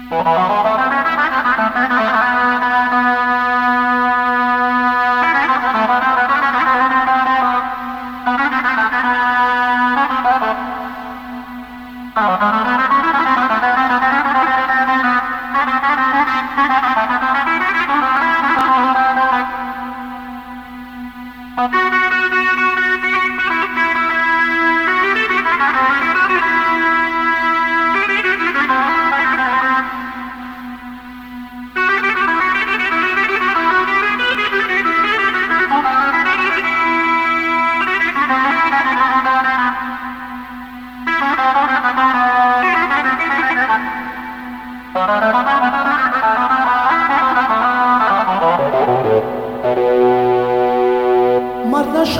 مردش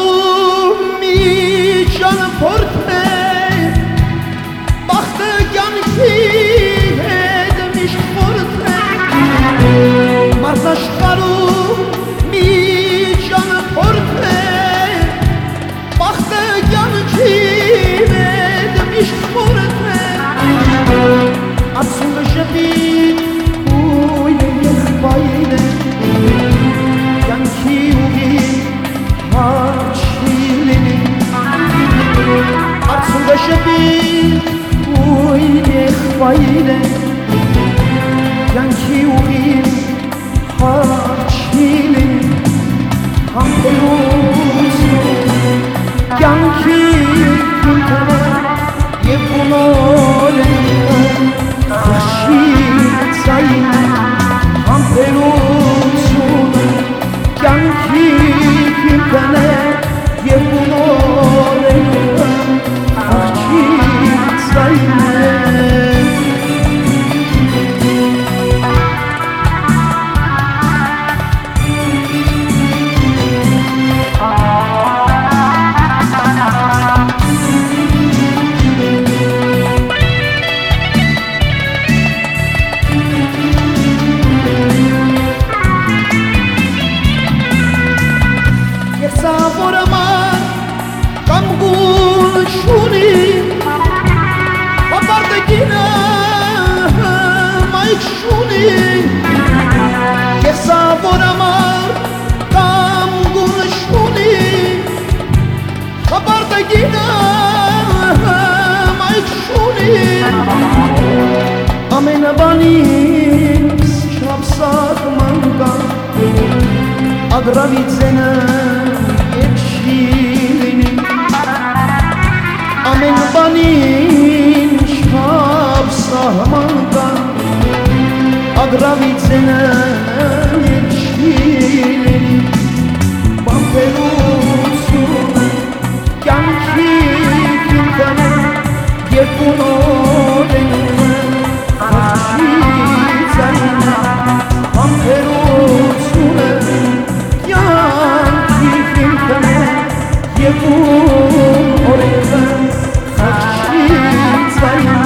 خرومی جان پرته بخت گمشی هدمش خورده مردش خرومی جان پرته بخت گمشی هدمش خورده اصول شبید کوی یخبایده گمشی اوگی Atsında şebi uyne khvayne Yanki uğin harçine Ham perusu Yanki kültene Yebunole Khashit zayne Ham perusu Yanki kültene Yebunole Amena banim şapsak manga Agravitsena yekşilini Amena banim şapsak manga Agravitsena yekşilini Bamperusu Yanki kültene Yepunole Khashizayna Amperusune Yanki kültene Yepunole Khashizayna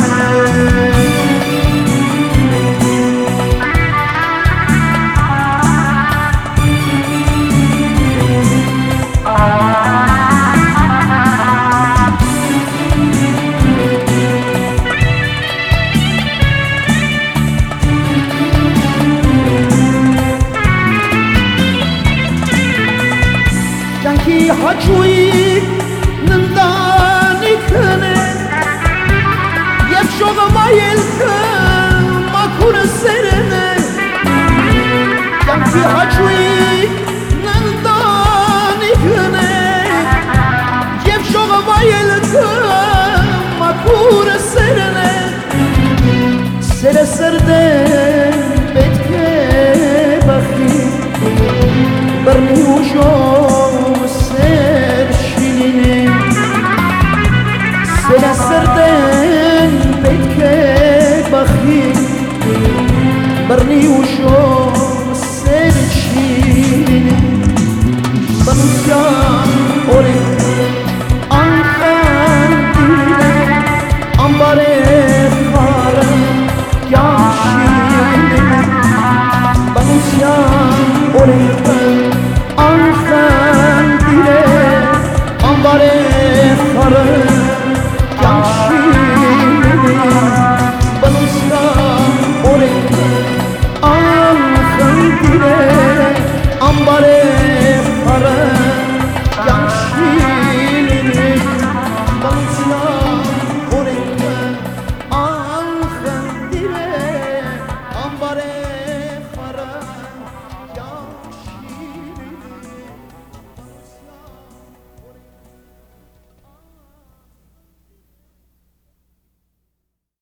Haçuyi nındanikne Yevşoğma yelke makure serene Yanki haçuyi nındanikne Yevşoğma yelke makure serene Sere serde betke bakhi Barni uşo Sera serden peke bakhi Barni usho sershine Banusyan ore Ankhan dile Ambare